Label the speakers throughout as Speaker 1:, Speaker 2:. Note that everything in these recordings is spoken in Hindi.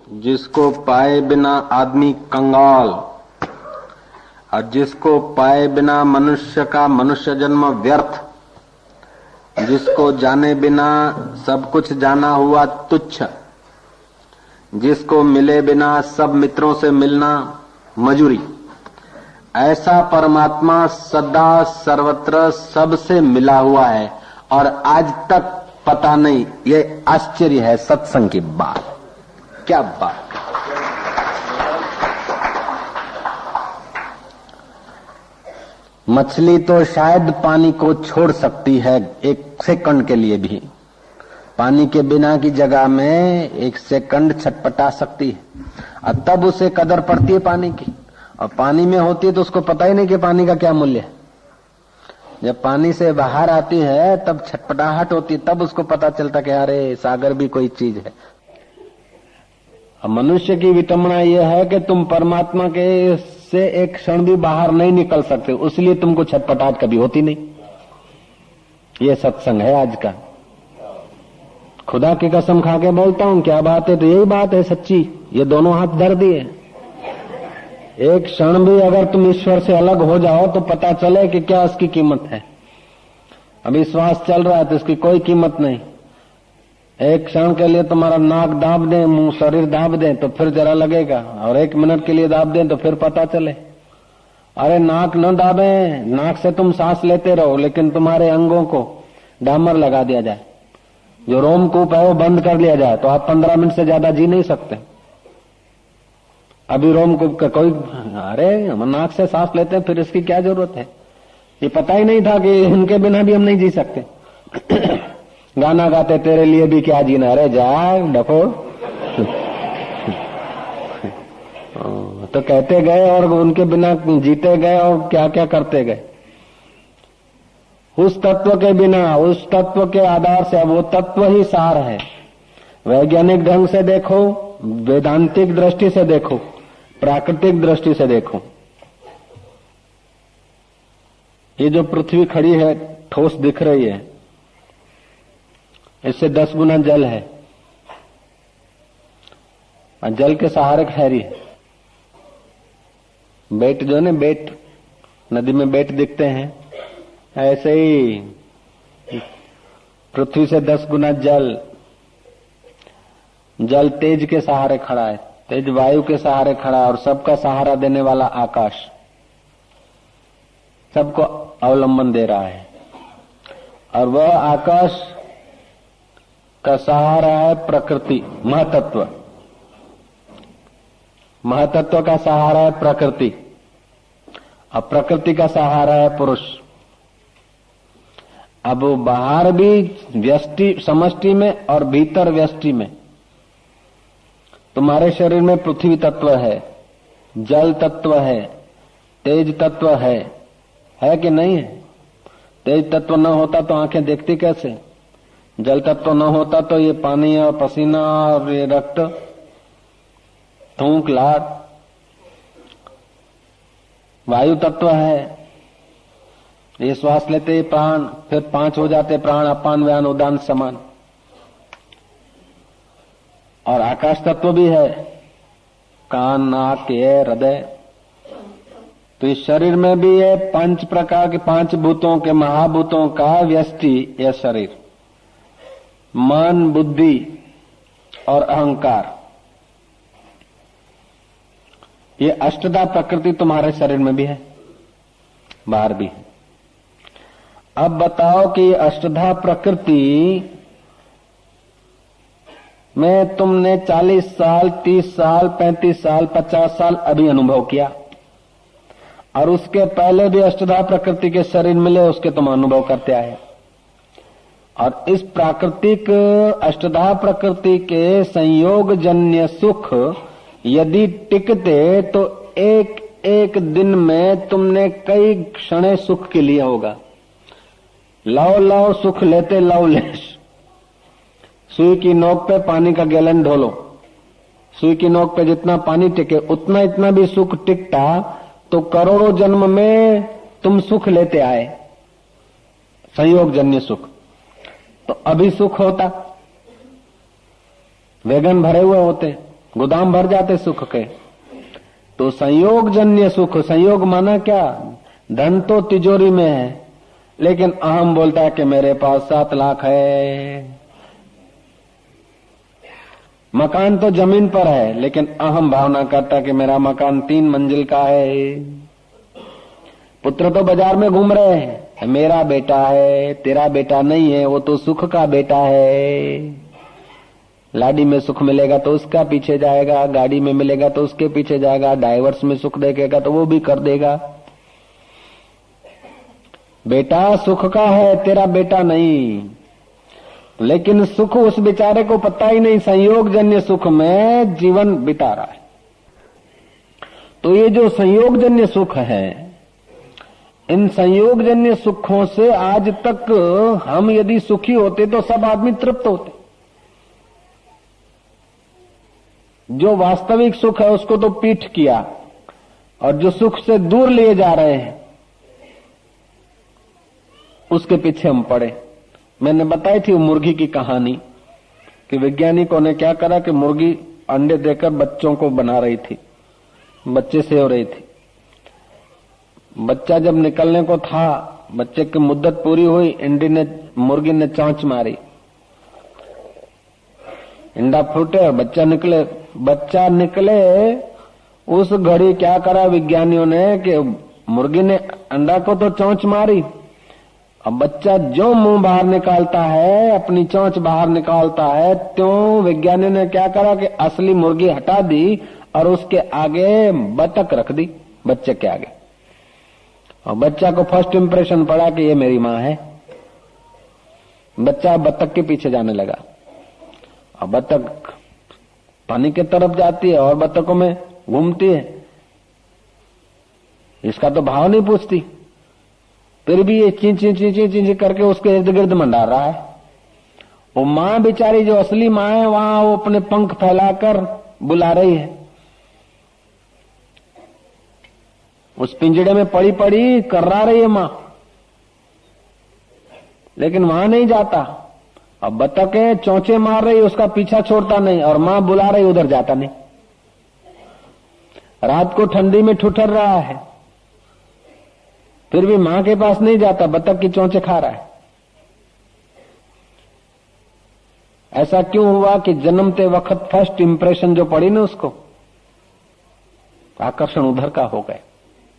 Speaker 1: जिसको पाए बिना आदमी कंगाल और जिसको पाए बिना मनुष्य का मनुष्य जन्म व्यर्थ, जिसको जाने बिना सब कुछ जाना हुआ तुच्छ, जिसको मिले बिना सब मित्रों से मिलना मजूरी, ऐसा परमात्मा सदा सर्वत्र सबसे मिला हुआ है और आज तक पता नहीं। ये आश्चर्य है सत्संग की बात। क्या बात! मछली तो शायद पानी को छोड़ सकती है एक सेकंड के लिए भी, पानी के बिना की जगह में एक सेकंड छटपटा सकती है और तब उसे कदर पड़ती है पानी की। और पानी में होती है तो उसको पता ही नहीं कि पानी का क्या मूल्य है। जब पानी से बाहर आती है तब छटपटाहट होती है, तब उसको पता चलता कि अरे सागर भी कोई चीज है। अब मनुष्य की विटंबना यह है कि तुम परमात्मा के से एक क्षण भी बाहर नहीं निकल सकते, इसलिए तुमको छटपटाहट कभी होती नहीं। ये सत्संग है आज का। खुदा की कसम खा के बोलता हूं, क्या बात है तो यही बात है सच्ची। ये दोनों हाथ धर दिए। एक क्षण भी अगर तुम ईश्वर से अलग हो जाओ तो पता चले कि क्या उसकी कीमत है। अभी श्वास चल रहा है तो इसकी कोई कीमत नहीं। एक क्षण के लिए तुम्हारा नाक दाब दें, मुंह शरीर दाब दें तो फिर जरा लगेगा, और एक मिनट के लिए दाब दें तो फिर पता चले। अरे नाक न दाबे, नाक से तुम सांस लेते रहो, लेकिन तुम्हारे अंगों को डामर लगा दिया जाए, जो रोमकूप है वो बंद कर लिया जाए, तो आप 15 मिनट से ज्यादा जी नहीं सकते। अभी रोमकूप का कोई, अरे हम नाक से सांस लेते हैं, फिर इसकी क्या जरूरत है। ये पता ही नहीं था कि इनके बिना भी हम नहीं जी सकते। गाना गाते तेरे लिए भी क्या जीना, अरे जा डफो। तो कहते गए और उनके बिना जीते गए और क्या क्या करते गए। उस तत्व के बिना, उस तत्व के आधार से, वो तत्व ही सार है। वैज्ञानिक ढंग से देखो, वेदांतिक दृष्टि से देखो, प्राकृतिक दृष्टि से देखो, ये जो पृथ्वी खड़ी है ठोस दिख रही है, इससे 10 गुना जल है और जल के सहारे ठहरी है। बेट जो ने, बेट नदी में बेट दिखते हैं, ऐसे ही पृथ्वी से 10 गुना जल, जल तेज के सहारे खड़ा है, तेज वायु के सहारे खड़ा है, और सबका सहारा देने वाला आकाश सबको अवलंबन दे रहा है। और वह आकाश का सहारा है प्रकृति, महतत्व। महतत्व का सहारा है प्रकृति और प्रकृति का सहारा है पुरुष। अब बाहर भी व्यष्टि समष्टि में और भीतर व्यष्टि में, तुम्हारे शरीर में पृथ्वी तत्व है, जल तत्व है, तेज तत्व है कि नहीं है? तेज तत्व न होता तो आंखें देखती कैसे? जल तत्व न होता तो ये पानी और पसीना और ये रक्त, थूक, लार। वायु तत्व है, ये श्वास लेते प्राण, फिर 5 हो जाते प्राण, अपान व्यान उदान समान। और आकाश तत्व भी है, कान, नाक, ये हृदय। तो इस शरीर में भी ये 5 प्रकार के, 5 भूतों के, महाभूतों का व्यष्टि यह शरीर, मन, बुद्धि और अहंकार। ये अष्टधा प्रकृति तुम्हारे शरीर में भी है, बाहर भी है। अब बताओ कि अष्टधा प्रकृति में तुमने 40 साल, 30 साल, 35 साल, 50 साल अभी अनुभव किया, और उसके पहले भी अष्टधा प्रकृति के शरीर मिले, उसके तुम अनुभव करते आए। और इस प्राकृतिक अष्टधा प्रकृति के संयोग जन्य सुख यदि टिकते तो एक एक दिन में तुमने कई क्षण सुख के लिए होगा। लव लव सुख लेते लवलेश। सुई की नोक पे पानी का गैलन ढोलो, सुई की नोक पे जितना पानी टिके उतना इतना भी सुख टिकता तो करोड़ों जन्म में तुम सुख लेते आए, संयोग जन्य सुख। तो अभी सुख होता, वैगन भरे हुए होते, गोदाम भर जाते सुख के। तो संयोग जन्य सुख, संयोग माना क्या, धन तो तिजोरी में है, लेकिन अहम बोलता है कि मेरे पास 7 लाख है। मकान तो जमीन पर है, लेकिन अहम भावना करता कि मेरा मकान 3 मंजिल का है। पुत्र तो बाजार में घूम रहे हैं, मेरा बेटा है, तेरा बेटा नहीं है, वो तो सुख का बेटा है। लाडी में सुख मिलेगा तो उसका पीछे जाएगा, गाड़ी में मिलेगा तो उसके पीछे जाएगा, डाइवर्स में सुख देखेगा तो वो भी कर देगा। बेटा सुख का है, तेरा बेटा नहीं। लेकिन सुख उस बेचारे को पता ही नहीं, संयोग जन्य सुख में जीवन बिता रहा है। तो ये जो संयोग जन्य सुख है, इन संयोग जन्य सुखों से आज तक हम यदि सुखी होते तो सब आदमी तृप्त होते। जो वास्तविक सुख है उसको तो पीठ किया, और जो सुख से दूर लिए जा रहे हैं उसके पीछे हम पड़े। मैंने बताई थी वो मुर्गी की कहानी कि वैज्ञानिकों ने क्या करा कि मुर्गी अंडे देकर बच्चों को बना रही थी, बच्चे से हो रही थी। बच्चा जब निकलने को था, बच्चे की मुद्दत पूरी हुई, मुर्गी ने चोंच मारी, अंडा फूटे और बच्चा निकले। उस घड़ी क्या करा विज्ञानियों ने कि मुर्गी ने अंडा को तो चोंच मारी, अब बच्चा जो मुंह बाहर निकालता है, अपनी चोंच बाहर निकालता है, त्यों विज्ञानियों ने क्या करा कि असली मुर्गी हटा दी और उसके आगे बतख रख दी, बच्चे के आगे। और बच्चा को फर्स्ट इंप्रेशन पड़ा कि ये मेरी माँ है। बच्चा बतख के पीछे जाने लगा, और बतख पानी की तरफ जाती है और बतखों में घूमती है, इसका तो भाव नहीं पूछती, फिर भी ये ची ची ची ची ची करके उसके इर्द गिर्द मंडार रहा है। वो माँ बेचारी जो असली माँ है, वहां वो अपने पंख फैलाकर बुला रही है। उस पिंजड़े में पड़ी पड़ी कर्रा रही है माँ, लेकिन वहां नहीं जाता। अब बतखें चोंचे मार रही, उसका पीछा छोड़ता नहीं, और माँ बुला रही, उधर जाता नहीं। रात को ठंडी में ठुठर रहा है, फिर भी मां के पास नहीं जाता, बतख की चोंचे खा रहा है। ऐसा क्यों हुआ कि जन्मते वक्त फर्स्ट इंप्रेशन जो पड़ी ना, उसको आकर्षण उधर का हो गए।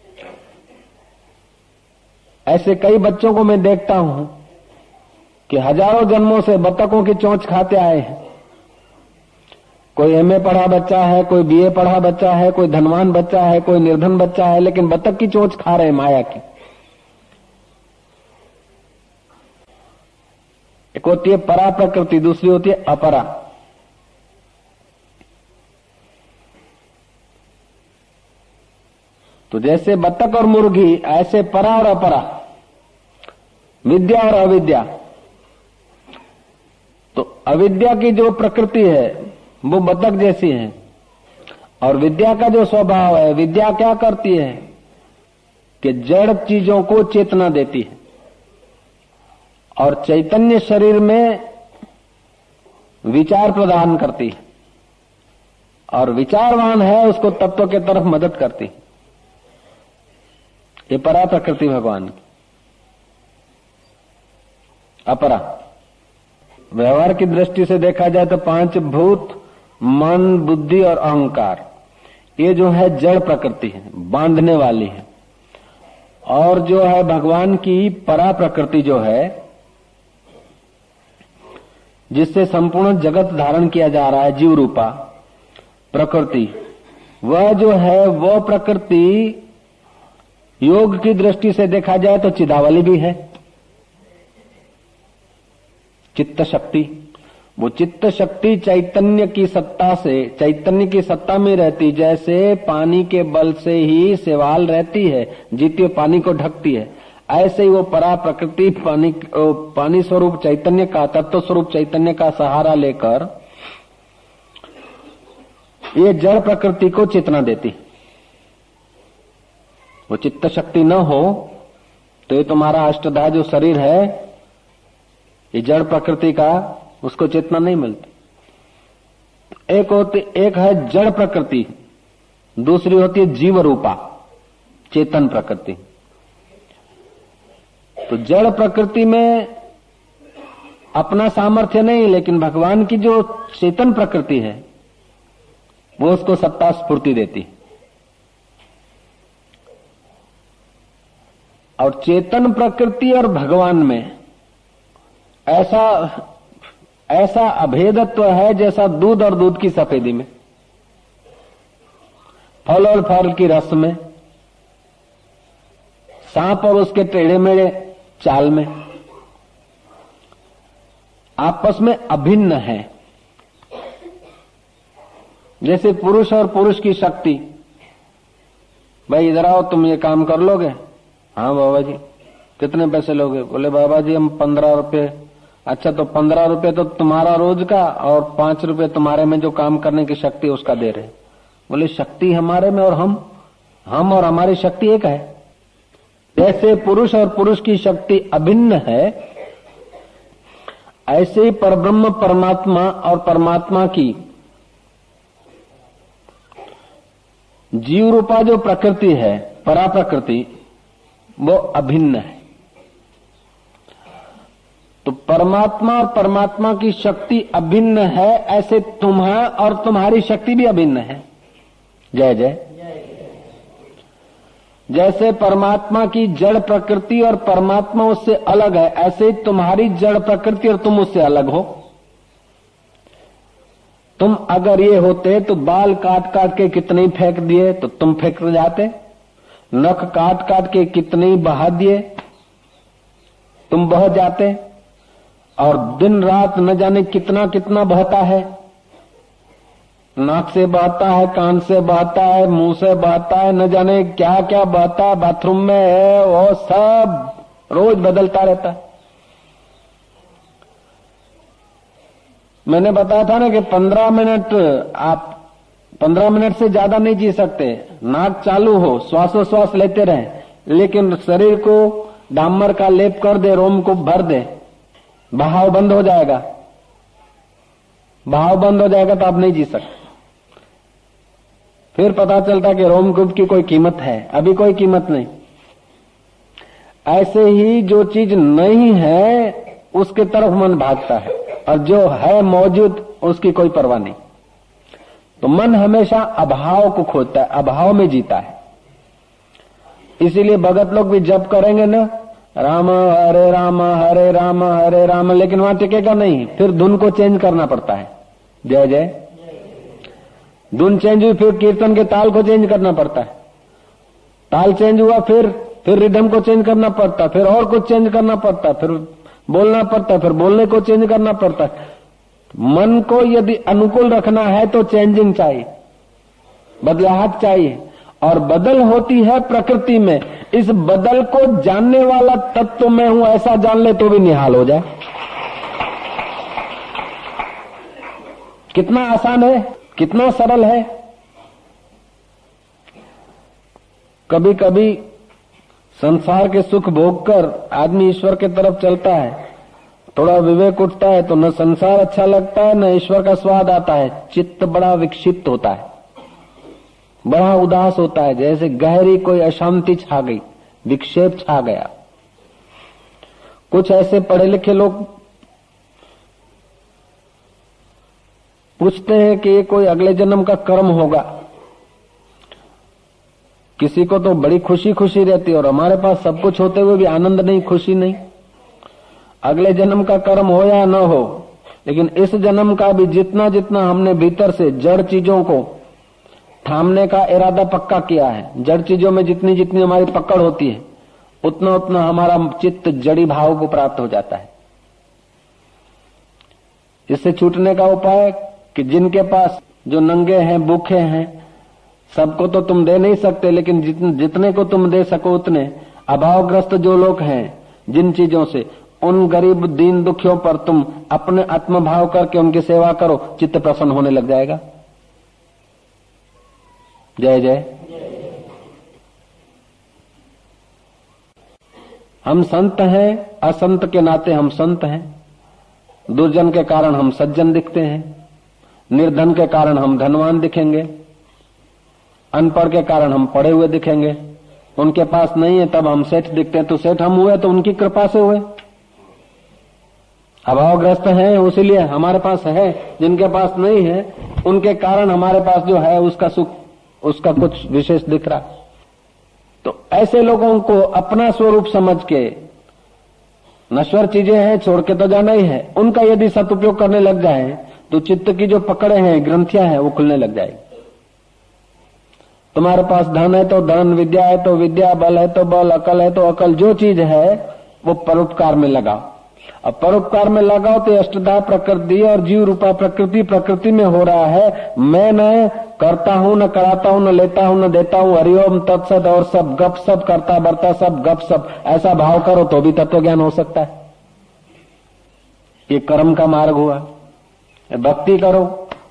Speaker 1: ऐसे कई बच्चों को मैं देखता हूं कि हजारों जन्मों से बतखों की चोंच खाते आए हैं। कोई एमए पढ़ा बच्चा है, कोई बीए पढ़ा बच्चा है, कोई धनवान बच्चा है, कोई निर्धन बच्चा है, लेकिन बतख की चोंच खा रहे माया की। एक होती है परा प्रकृति, दूसरी होती है अपरा। तो जैसे बतख और मुर्गी, ऐसे परा और अपरा, विद्या और अविद्या। तो अविद्या की जो प्रकृति है वो बतख जैसी है, और विद्या का जो स्वभाव है, विद्या क्या करती है कि जड़ चीजों को चेतना देती है, और चैतन्य शरीर में विचार प्रदान करती है, और विचारवान है उसको तत्व के तरफ मदद करती है। ये परा प्रकृति भगवान की। अपरा व्यवहार की दृष्टि से देखा जाए तो 5 भूत, मन, बुद्धि और अहंकार, ये जो है जड़ प्रकृति है, बांधने वाली है। और जो है भगवान की परा प्रकृति जो है, जिससे संपूर्ण जगत धारण किया जा रहा है, जीव रूपा प्रकृति, वह जो है वो प्रकृति योग की दृष्टि से देखा जाए तो चिदावली भी है, चित्त शक्ति। वो चित्त शक्ति चैतन्य की सत्ता से, चैतन्य की सत्ता में रहती, जैसे पानी के बल से ही सेवाल रहती है, जीती पानी को ढकती है, ऐसे ही वो परा प्रकृति पानी स्वरूप चैतन्य का, तत्व स्वरूप चैतन्य का सहारा लेकर ये जड़ प्रकृति को चेतना देती। वो चित्त शक्ति न हो तो ये तुम्हारा अष्टधा जो शरीर है, ये जड़ प्रकृति का, उसको चेतना नहीं मिलती। एक है जड़ प्रकृति, दूसरी होती है जीव रूपा चेतन प्रकृति। तो जड़ प्रकृति में अपना सामर्थ्य नहीं, लेकिन भगवान की जो चेतन प्रकृति है वो उसको सत्ता स्फूर्ति देती है। और चेतन प्रकृति और भगवान में ऐसा अभेदत्व है जैसा दूध और दूध की सफेदी में, फल और फल की रस में, सांप और उसके टेढ़े मेढ़े चाल में, आपस में अभिन्न है। जैसे पुरुष और पुरुष की शक्ति, भाई इधर आओ तुम ये काम कर लोगे? हाँ बाबा जी। कितने पैसे लोगे? बोले बाबा जी हम 15 रुपए। अच्छा तो 15 रुपए तो तुम्हारा रोज का और 5 रुपए तुम्हारे में जो काम करने की शक्ति उसका दे रहे। बोले शक्ति हमारे में और हम और हमारी शक्ति एक है। जैसे पुरुष और पुरुष की शक्ति अभिन्न है, ऐसे ही परब्रह्म परमात्मा और परमात्मा की जीव रूपा जो प्रकृति है, परा प्रकृति, वो अभिन्न है। तो परमात्मा और परमात्मा की शक्ति अभिन्न है, ऐसे तुम्हारा और तुम्हारी शक्ति भी अभिन्न है। जय जय। जैसे परमात्मा की जड़ प्रकृति और परमात्मा उससे अलग है, ऐसे तुम्हारी जड़ प्रकृति और तुम उससे अलग हो। तुम अगर ये होते तो बाल काट काट के कितने ही फेंक दिए तो तुम फेंक जाते, नख काट काट के कितने ही बहा दिए तुम बह जाते, और दिन रात न जाने कितना कितना बहता है। नाक से बहता है, कान से बहता है, मुंह से बहता है, न जाने क्या क्या बहता है, बाथरूम में है, वो सब रोज बदलता रहता है। मैंने बताया था ना कि 15 मिनट आप 15 मिनट से ज्यादा नहीं जी सकते। नाक चालू हो, श्वासोश्वास लेते रहे, लेकिन शरीर को डामर का लेप कर दे, रोम को भर दे, बहाव बंद हो जाएगा। बहाव बंद हो जाएगा तो आप नहीं जी सकते। फिर पता चलता कि रोमकूप की कोई कीमत है, अभी कोई कीमत नहीं। ऐसे ही जो चीज नहीं है उसके तरफ मन भागता है, और जो है मौजूद उसकी कोई परवाह नहीं। तो मन हमेशा अभाव को खोजता है, अभाव में जीता है। इसीलिए भगत लोग भी जप करेंगे ना, राम हरे राम हरे राम हरे राम, लेकिन वहां टिकेगा नहीं, फिर धुन को चेंज करना पड़ता है। जय जय। धुन चेंज हुई, फिर कीर्तन के ताल को चेंज करना पड़ता है। ताल चेंज हुआ, फिर रिदम को चेंज करना पड़ता है, फिर और कुछ चेंज करना पड़ता है, फिर बोलना पड़ता है, फिर बोलने को चेंज करना पड़ता है। मन को यदि अनुकूल रखना है तो चेंजिंग चाहिए, बदलाहट चाहिए, और बदल होती है प्रकृति में। इस बदल को जानने वाला तत्व मैं हूं ऐसा जान ले तो भी निहाल हो जाए। कितना आसान है, कितना सरल है। कभी कभी संसार के सुख भोगकर आदमी ईश्वर के तरफ चलता है, थोड़ा विवेक उठता है तो न संसार अच्छा लगता है, न ईश्वर का स्वाद आता है। चित्त बड़ा विक्षिप्त होता है, बड़ा उदास होता है, जैसे गहरी कोई अशांति छा गई, विक्षेप छा गया। कुछ ऐसे पढ़े लिखे लोग पूछते हैं कि ये कोई अगले जन्म का कर्म होगा। किसी को तो बड़ी खुशी खुशी रहती है, और हमारे पास सब कुछ होते हुए भी आनंद नहीं, खुशी नहीं। अगले जन्म का कर्म हो या न हो, लेकिन इस जन्म का भी जितना जितना हमने भीतर से जड़ चीजों को थामने का इरादा पक्का किया है, जड़ चीजों में जितनी जितनी हमारी पकड़ होती है, उतना उतना हमारा चित्त जड़ी भाव को प्राप्त हो जाता है। इससे छूटने का उपाय कि जिनके पास जो नंगे हैं, भूखे हैं, सबको तो तुम दे नहीं सकते, लेकिन जितने को तुम दे सको उतने, अभावग्रस्त जो लोग हैं जिन चीजों से, उन गरीब दीन दुखियों पर तुम अपने आत्मभाव करके उनकी सेवा करो, चित्त प्रसन्न होने लग जाएगा। जय जय। हम संत हैं, असंत के नाते हम संत हैं, दुर्जन के कारण हम सज्जन दिखते हैं, निर्धन के कारण हम धनवान दिखेंगे, अनपढ़ के कारण हम पढ़े हुए दिखेंगे, उनके पास नहीं है तब हम सेठ दिखते हैं, तो सेठ हम हुए तो उनकी कृपा से हुए। अभावग्रस्त हैं उसीलिए हमारे पास है, जिनके पास नहीं है उनके कारण हमारे पास जो है उसका सुख, उसका कुछ विशेष दिख रहा। तो ऐसे लोगों को अपना स्वरूप समझ के, नश्वर चीजें हैं छोड़ के तो जाना ही है, उनका यदि सदुपयोग करने लग जाए तो चित्त की जो पकड़े हैं, ग्रंथियां हैं, वो खुलने लग जाएगी। तुम्हारे पास धन है तो धन, विद्या है तो विद्या, बल है तो बल, अकल है तो अकल, जो चीज है वो परोपकार में लगाओ। अब परोपकार में लगाओ तो अष्टधा प्रकृति और जीव रूपा प्रकृति, प्रकृति में हो रहा है। मैं न करता हूं, न कराता हूं, न लेता हूं, न देता हूं, हरिओम तत्सत, और सब गप सब करता बरता सब गप सब, ऐसा भाव करो तो भी तत्व ज्ञान हो सकता है। ये कर्म का मार्ग हुआ। भक्ति करो,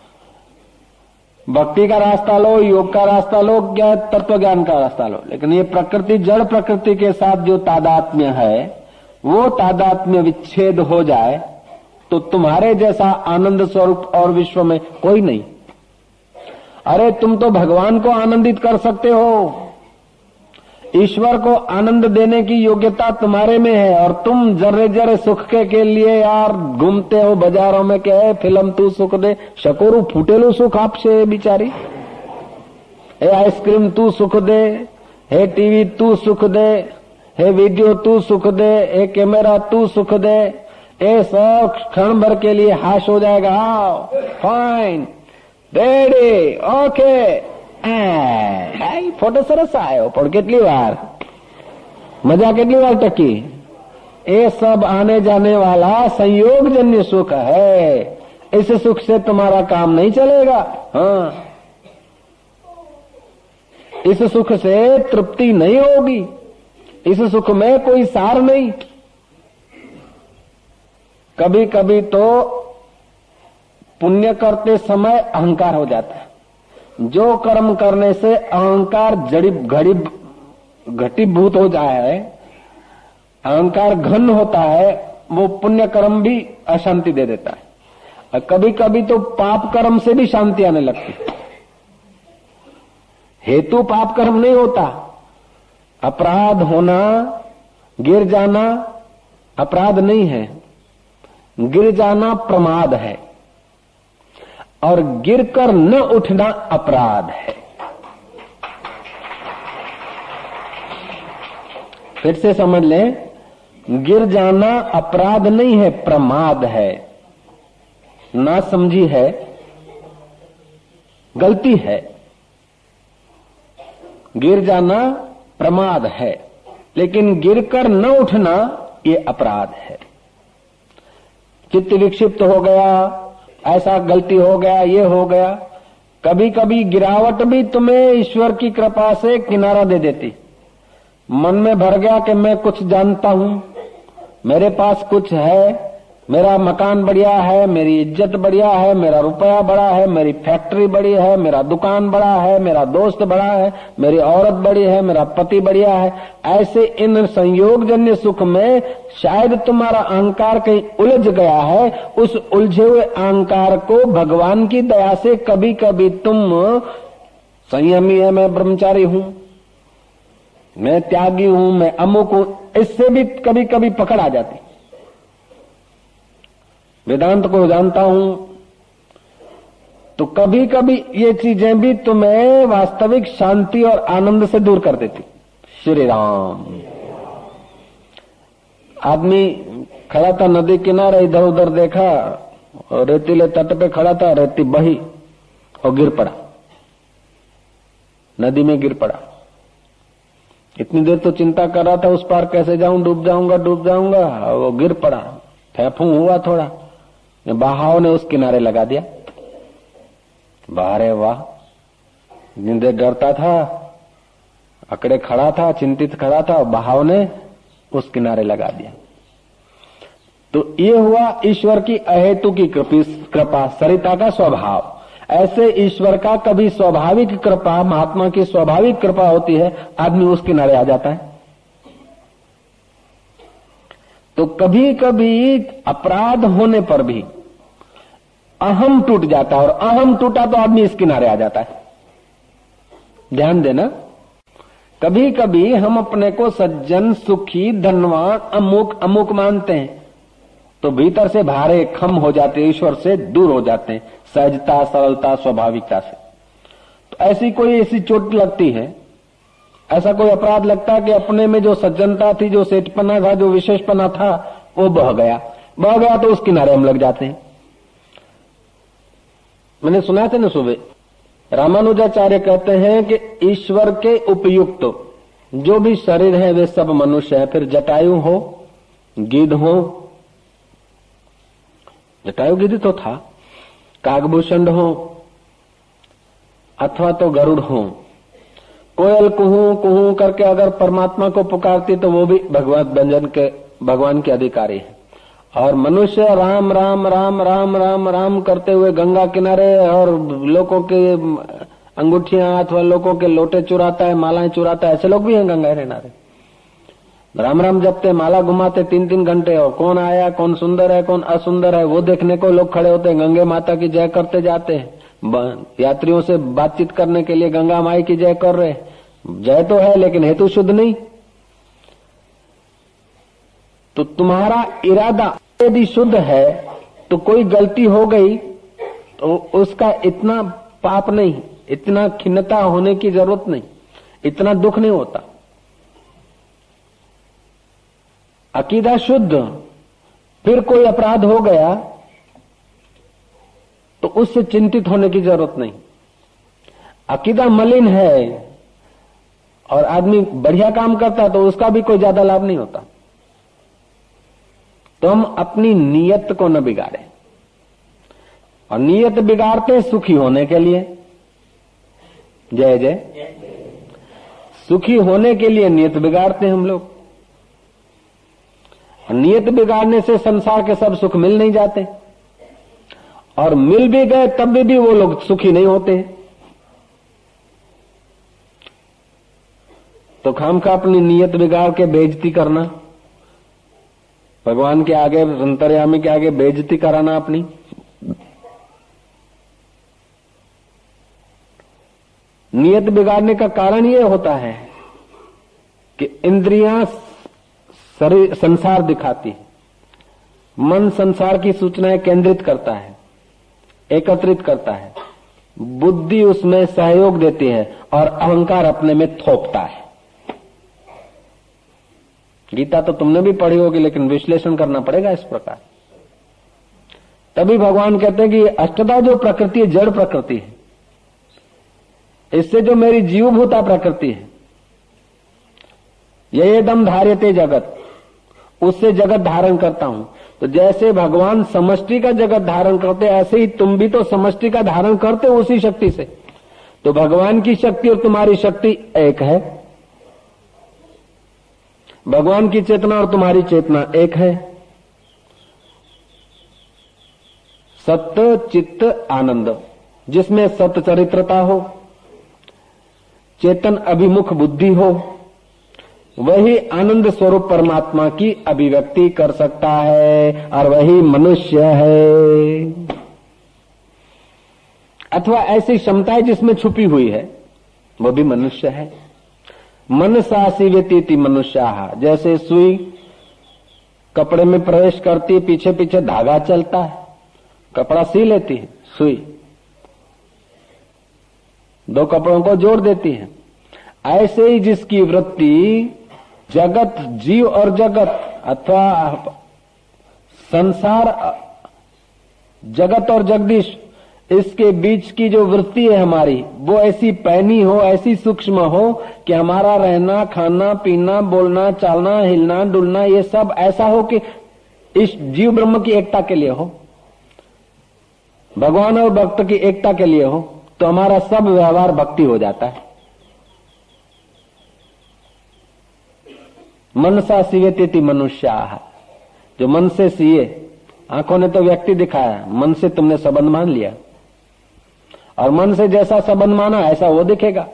Speaker 1: भक्ति का रास्ता लो, योग का रास्ता लो, तत्व ज्ञान का रास्ता लो, लेकिन ये प्रकृति, जड़ प्रकृति के साथ जो तादात्म्य है, वो तादात्म्य विच्छेद हो जाए तो तुम्हारे जैसा आनंद स्वरूप और विश्व में कोई नहीं। अरे तुम तो भगवान को आनंदित कर सकते हो, ईश्वर को आनंद देने की योग्यता तुम्हारे में है, और तुम जर्रे जर्रे सुख के लिए यार घूमते हो बाजारों में के है फिल्म तू सुख दे, शकोरू फूटेलू सुख आपसे बिचारी, हे आइसक्रीम तू सुख दे, हे टीवी तू सुख दे, हे वीडियो तू सुख दे, हे कैमरा तू सुख दे, ये सब क्षण भर के लिए हाश हो जाएगा। फाइन, रेडी, ओके, फोटो सरस आयो, पण કેટલી વાર मजा કેટલી વાર टकी, ये सब आने जाने वाला संयोग जन्य सुख है। इस सुख से तुम्हारा काम नहीं चलेगा। हाँ, इस सुख से तृप्ति नहीं होगी, इस सुख में कोई सार नहीं। कभी कभी तो पुण्य करते समय अहंकार हो जाता है। जो कर्म करने से अहंकार घटीभूत हो जाए, अहंकार घन होता है, वो पुण्य कर्म भी अशांति दे देता है। और कभी कभी तो पाप कर्म से भी शांति आने लगती है। हेतु पाप कर्म नहीं होता, अपराध होना, गिर जाना अपराध नहीं है, गिर जाना प्रमाद है, और गिरकर न उठना अपराध है। फिर से समझ लें, गिर जाना अपराध नहीं है, प्रमाद है, ना समझी है, गलती है। गिर जाना प्रमाद है, लेकिन गिरकर न उठना ये अपराध है। चित्त विक्षिप्त हो गया, ऐसा गलती हो गया, ये हो गया। कभी कभी गिरावट भी तुम्हें ईश्वर की कृपा से किनारा दे देती। मन में भर गया कि मैं कुछ जानता हूं, मेरे पास कुछ है, मेरा मकान बढ़िया है, मेरी इज्जत बढ़िया है, मेरा रुपया बड़ा है, मेरी फैक्ट्री बड़ी है, मेरा दुकान बड़ा है, मेरा दोस्त बड़ा है, मेरी औरत बड़ी है, मेरा पति बढ़िया है। ऐसे इन संयोगजन्य सुख में शायद तुम्हारा अहंकार कहीं उलझ गया है। उस उलझे हुए अहंकार को भगवान की दया से कभी कभी तुम संयमी है, मैं ब्रह्मचारी हूं, मैं त्यागी हूं, मैं अमुक हूं, इससे भी कभी कभी पकड़ आ जाती। वेदांत को जानता हूं तो कभी कभी ये चीजें भी तुम्हें वास्तविक शांति और आनंद से दूर कर देती। श्री राम। आदमी खड़ा था नदी किनारे, इधर उधर देखा और रेतीले तट पे खड़ा था, रेती बही और गिर पड़ा, नदी में गिर पड़ा। इतनी देर तो चिंता कर रहा था उस पार कैसे जाऊं, डूब जाऊंगा डूब जाऊंगा, और वो गिर पड़ा, फेंफू हुआ थोड़ा, बहाव ने उस किनारे लगा दिया। बाहरे वाह, जिंदे डरता था, अकड़े खड़ा था, चिंतित खड़ा था, बहाव ने उस किनारे लगा दिया। तो ये हुआ ईश्वर की अहेतु की कृपा, सरिता का स्वभाव। ऐसे ईश्वर का कभी स्वाभाविक कृपा, महात्मा की स्वाभाविक कृपा होती है, आदमी उस किनारे आ जाता है। तो कभी कभी अपराध होने पर भी अहम टूट जाता है, और अहम टूटा तो आदमी इस किनारे आ जाता है। ध्यान देना, कभी कभी हम अपने को सज्जन, सुखी, धनवान, अमुक अमुक मानते हैं तो भीतर से भारे खम हो जाते हैं, ईश्वर से दूर हो जाते हैं, सहजता, सरलता, स्वाभाविकता से। तो ऐसी चोट लगती है, ऐसा कोई अपराध लगता है कि अपने में जो सज्जनता थी, जो सेठपना था, जो विशेषपना था, वो बह गया तो उस किनारे हम लग जाते हैं। मैंने सुना था ना सुबह, रामानुजाचार्य कहते हैं कि ईश्वर के उपयुक्त जो भी शरीर है वे सब मनुष्य है। फिर जटायु हो, गिद्ध हो, जटायु गिद्ध तो था, कागभूषण हो अथवा तो गरुड़ हो, कोयल कुहू कुहू करके अगर परमात्मा को पुकारती तो वो भी भगवान के अधिकारी है। और मनुष्य राम राम राम राम राम राम करते हुए गंगा किनारे और लोगों के अंगूठियां अथवा लोगों के लोटे चुराता है, मालाएं चुराता है, ऐसे लोग भी हैं गंगा किनारे। राम राम जपते, माला घुमाते 3-3 घंटे, और कौन आया, कौन सुंदर है, कौन असुंदर है, वो देखने को लोग खड़े होते हैं। गंगे माता की जय करते जाते हैं, यात्रियों से बातचीत करने के लिए गंगा माई की जय कर रहे। जय तो है लेकिन हेतु शुद्ध नहीं। तो तुम्हारा इरादा यदि शुद्ध है तो कोई गलती हो गई तो उसका इतना पाप नहीं, इतना खिन्नता होने की जरूरत नहीं, इतना दुख नहीं होता। अकीदा शुद्ध, फिर कोई अपराध हो गया तो उससे चिंतित होने की जरूरत नहीं। अकीदा मलिन है और आदमी बढ़िया काम करता है तो उसका भी कोई ज्यादा लाभ नहीं होता। तो हम अपनी नीयत को न बिगाड़े, और नीयत बिगाड़ते सुखी होने के लिए। जय जय। सुखी होने के लिए नियत बिगाड़ते हैं हम लोग। नियत बिगाड़ने से संसार के सब सुख मिल नहीं जाते, और मिल भी गए तब भी वो लोग सुखी नहीं होते। तो खामखा अपनी नियत बिगाड़ के बेइज्जती करना, भगवान के आगे, अंतर्यामी के आगे बेइज्जती कराना अपनी। नियत बिगाड़ने का कारण ये होता है कि इंद्रियां शरीर संसार दिखाती है, मन संसार की सूचनाएं केंद्रित करता है, एकत्रित करता है, बुद्धि उसमें सहयोग देती है और अहंकार अपने में थोपता है। गीता तो तुमने भी पढ़ी होगी, लेकिन विश्लेषण करना पड़ेगा इस प्रकार। तभी भगवान कहते हैं कि अष्टधा जो प्रकृति है जड़ प्रकृति है, इससे जो मेरी जीवभूता प्रकृति है, ये दम धार्यते जगत, उससे जगत धारण करता हूं। तो जैसे भगवान समष्टि का जगत धारण करते, ऐसे ही तुम भी तो समष्टि का धारण करते हो उसी शक्ति से। तो भगवान की शक्ति और तुम्हारी शक्ति एक है, भगवान की चेतना और तुम्हारी चेतना एक है। सत्य चित्त आनंद, जिसमें सत्य चरित्रता हो, चेतन अभिमुख बुद्धि हो, वही आनंद स्वरूप परमात्मा की अभिव्यक्ति कर सकता है, और वही मनुष्य है। अथवा ऐसी क्षमताएं जिसमें छुपी हुई है, वो भी मनुष्य है। मनसा सीवेती मनुष्याः, जैसे सुई कपड़े में प्रवेश करती, पीछे पीछे धागा चलता है, कपड़ा सी लेती है, सुई दो कपड़ों को जोड़ देती है। ऐसे ही जिसकी वृत्ति जगत, जीव और जगत अथवा संसार, जगत और जगदीश, इसके बीच की जो वृत्ति है हमारी, वो ऐसी पैनी हो, ऐसी सूक्ष्म हो कि हमारा रहना, खाना, पीना, बोलना, चालना, हिलना, डुलना, ये सब ऐसा हो कि इस जीव ब्रह्म की एकता के लिए हो, भगवान और भक्त की एकता के लिए हो, तो हमारा सब व्यवहार भक्ति हो जाता है। मनसा सीवेति मनुष्याः, जो मन से सीए, आंखों ने तो व्यक्ति दिखाया, मन से तुमने संबंध मान लिया, और मन से जैसा संबंध माना ऐसा वो दिखेगा।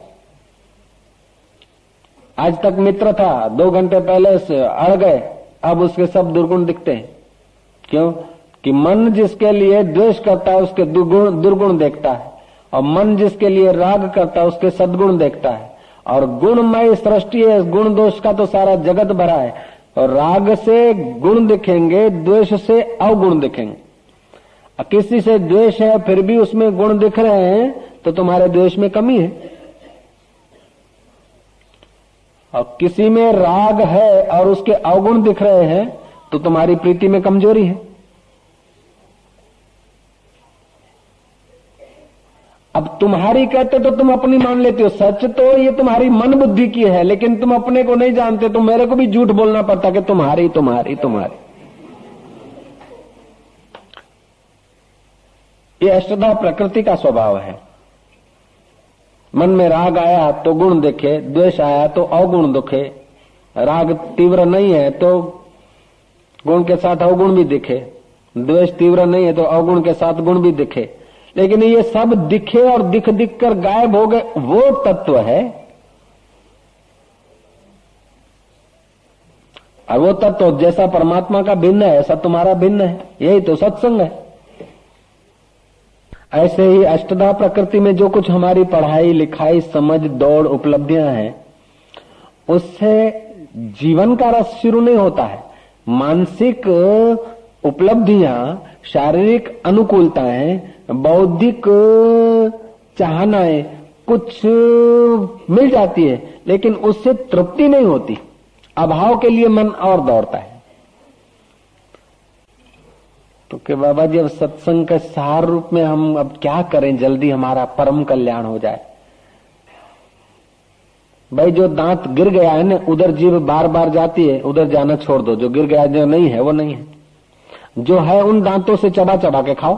Speaker 1: आज तक मित्र था, 2 घंटे पहले से अड़ गए, अब उसके सब दुर्गुण दिखते हैं। क्यों? कि मन जिसके लिए द्वेष करता है उसके दुर्गुण देखता है, और मन जिसके लिए राग करता है उसके सद्गुण देखता है। और गुणमय सृष्टि है, गुण दोष का तो सारा जगत भरा है। और राग से गुण दिखेंगे, द्वेष से अवगुण दिखेंगे। किसी से द्वेष है फिर भी उसमें गुण दिख रहे हैं तो तुम्हारे द्वेष में कमी है, और किसी में राग है और उसके अवगुण दिख रहे हैं तो तुम्हारी प्रीति में कमजोरी है। अब तुम्हारी कहते तो तुम अपनी मान लेते हो, सच तो ये तुम्हारी मन बुद्धि की है, लेकिन तुम अपने को नहीं जानते, तो मेरे को भी झूठ बोलना पड़ता कि तुम्हारी तुम्हारी तुम्हारी। ये अष्टधा प्रकृति का स्वभाव है। मन में राग आया तो गुण दिखे, द्वेष आया तो अवगुण दिखे। राग तीव्र नहीं है तो गुण के साथ अवगुण भी दिखे, द्वेष तीव्र नहीं है तो अवगुण के साथ गुण भी दिखे। लेकिन ये सब दिखे और दिख दिख कर गायब हो गए, वो तत्व है। और वो तत्व जैसा परमात्मा का भिन्न है ऐसा तुम्हारा भिन्न है, यही तो सत्संग है। ऐसे ही अष्टधा प्रकृति में जो कुछ हमारी पढ़ाई लिखाई समझ दौड़ उपलब्धियां हैं, उससे जीवन का रस शुरू नहीं होता है। मानसिक उपलब्धियां, शारीरिक अनुकूलताएं, बौद्धिक चाहनाएं कुछ मिल जाती है, लेकिन उससे तृप्ति नहीं होती। अभाव के लिए मन और दौड़ता है। तो कि बाबा जी अब सत्संग के सार रूप में हम अब क्या करें, जल्दी हमारा परम कल्याण हो जाए। भाई जो दांत गिर गया है ना, उधर जीभ बार बार जाती है, उधर जाना छोड़ दो। जो गिर गया, जो नहीं है वो नहीं है। जो है उन दांतों से चबा चबा के खाओ।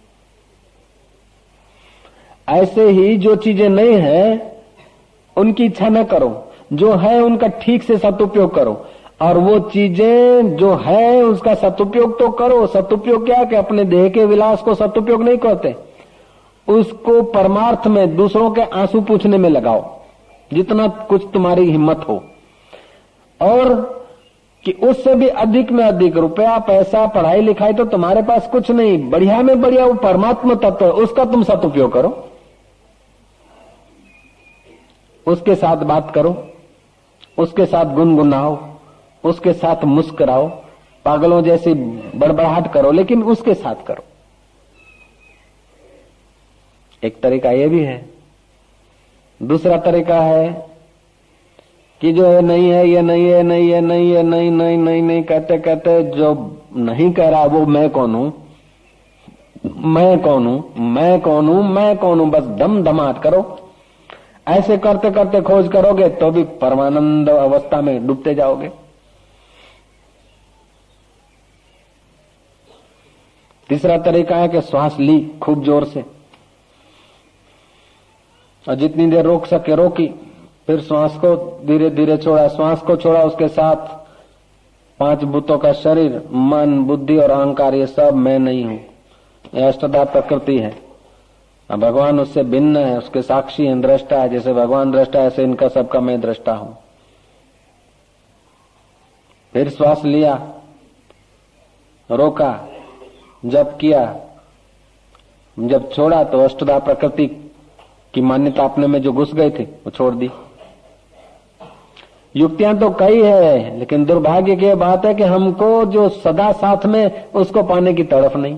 Speaker 1: ऐसे ही जो चीजें नहीं है उनकी इच्छा न करो, जो है उनका ठीक से सदुपयोग करो। और वो चीजें जो है उसका सदुपयोग तो करो। सदुपयोग क्या कि अपने देह के विलास को सदुपयोग नहीं करते, उसको परमार्थ में दूसरों के आंसू पूछने में लगाओ, जितना कुछ तुम्हारी हिम्मत हो। और कि उससे भी अधिक में अधिक रुपया पैसा पढ़ाई लिखाई तो तुम्हारे पास कुछ नहीं, बढ़िया में बढ़िया वो परमात्मा तत्व है, उसका तुम सदुपयोग करो। उसके साथ बात करो, उसके साथ गुनगुनाओ, उसके साथ मुस्कुराओ, पागलों जैसी बड़बड़ाहट करो, लेकिन उसके साथ करो। एक तरीका ये भी है। दूसरा तरीका है कि जो है नहीं है, ये नहीं है, नहीं है, नहीं है, नहीं नहीं नहीं नहीं कहते कहते जो नहीं कह रहा वो मैं कौन हूं, मैं कौन हूं, मैं कौन हूं, मैं कौन हूं, बस दम दमाट करो। ऐसे करते करते खोज करोगे तो भी परमानंद अवस्था में डूबते जाओगे। तीसरा तरीका है कि श्वास ली खूब जोर से और जितनी देर रोक सके रोकी, फिर श्वास को धीरे धीरे छोड़ा, श्वास को छोड़ा, उसके साथ पांच भूतों का शरीर, मन, बुद्धि और अहंकार, ये सब मैं नहीं हूं। यह अष्टधा प्रकृति है। अब भगवान उससे भिन्न है, उसके साक्षी है, दृष्टा है। जैसे भगवान दृष्टा है ऐसे इनका सबका मैं दृष्टा हूं। फिर श्वास लिया, रोका, जब किया, जब छोड़ा तो अष्टधा प्रकृति की मान्यता अपने में जो घुस गई थी वो छोड़ दी। युक्तियां तो कई है, लेकिन दुर्भाग्य की बात है कि हमको जो सदा साथ में उसको पाने की तड़फ नहीं।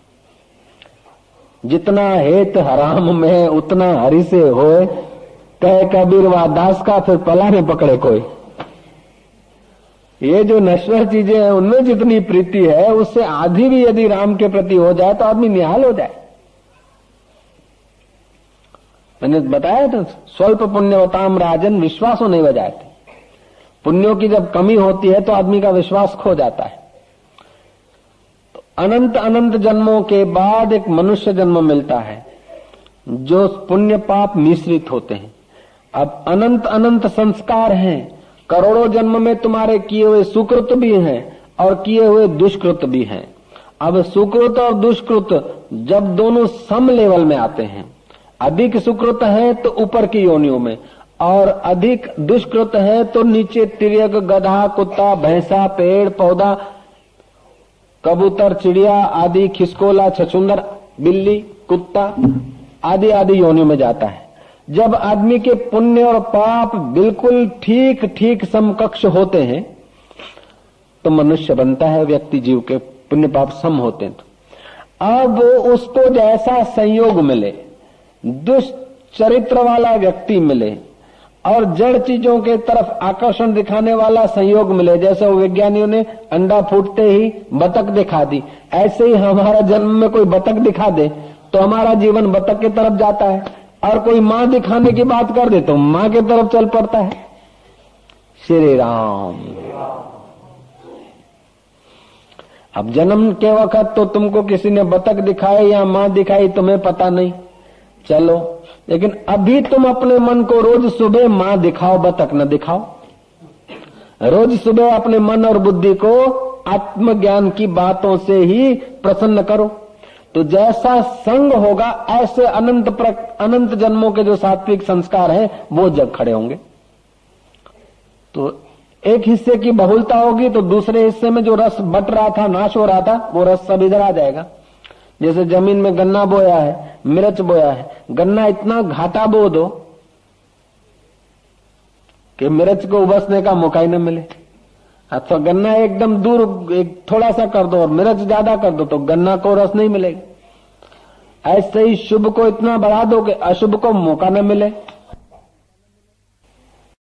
Speaker 1: जितना हेत हराम में उतना हरि से होए, कहे कबीर वा दास का फिर पला ने पकड़े कोई। ये जो नश्वर चीजें हैं उनमें जितनी प्रीति है उससे आधी भी यदि राम के प्रति हो जाए तो आदमी निहाल हो जाए। मैंने बताया था, स्वल्प पुण्यवताम राजन विश्वासों नहीं बजाते। पुण्यों की जब कमी होती है तो आदमी का विश्वास खो जाता है। तो अनंत अनंत जन्मों के बाद एक मनुष्य जन्म मिलता है जो पुण्य पाप मिश्रित होते हैं। अब अनंत अनंत संस्कार हैं, करोड़ों जन्म में तुम्हारे किए हुए सुकृत भी हैं और किए हुए दुष्कृत भी हैं। अब सुकृत और दुष्कृत जब दोनों सम लेवल में आते हैं, अधिक सुकृत है तो ऊपर की योनियों में और अधिक दुष्कृत है तो नीचे तिर्यक, गधा, कुत्ता, भैंसा, पेड़ पौधा, कबूतर, चिड़िया आदि, खिसकोला, छछूंदर, बिल्ली, कुत्ता आदि आदि योनियों में जाता है। जब आदमी के पुण्य और पाप बिल्कुल ठीक ठीक समकक्ष होते हैं तो मनुष्य बनता है, व्यक्ति जीव के पुण्य पाप सम होते हैं। तो अब उसको जैसा संयोग मिले, दुष्ट चरित्र वाला व्यक्ति मिले और जड़ चीजों के तरफ आकर्षण दिखाने वाला संयोग मिले, जैसे वो विज्ञानियों ने अंडा फूटते ही बतख दिखा दी, ऐसे ही हमारा जन्म में कोई बतख दिखा दे तो हमारा जीवन बतख की तरफ जाता है, और कोई मां दिखाने की बात कर दे तो मां की तरफ चल पड़ता है। श्री राम। अब जन्म के वक्त तो तुमको किसी ने बतख दिखाए या मां दिखाई तुम्हें पता नहीं, चलो, लेकिन अभी तुम अपने मन को रोज सुबह मां दिखाओ, बतख न दिखाओ। रोज सुबह अपने मन और बुद्धि को आत्मज्ञान की बातों से ही प्रसन्न करो, तो जैसा संग होगा ऐसे अनंत जन्मों के जो सात्विक संस्कार हैं वो जग खड़े होंगे। तो एक हिस्से की बहुलता होगी तो दूसरे हिस्से में जो रस बट रहा था, नाश हो रहा था, वो रस सब इधर आ जाएगा। जैसे जमीन में गन्ना बोया है, मिर्च बोया है, गन्ना इतना घाटा बो दो कि मिर्च को उबसने का मौका ही न मिले, अथवा गन्ना एकदम दूर एक थोड़ा सा कर दो और मिर्च ज्यादा कर दो तो गन्ना को रस नहीं मिलेगा। ऐसे ही शुभ को इतना बढ़ा दो कि अशुभ को मौका न मिले।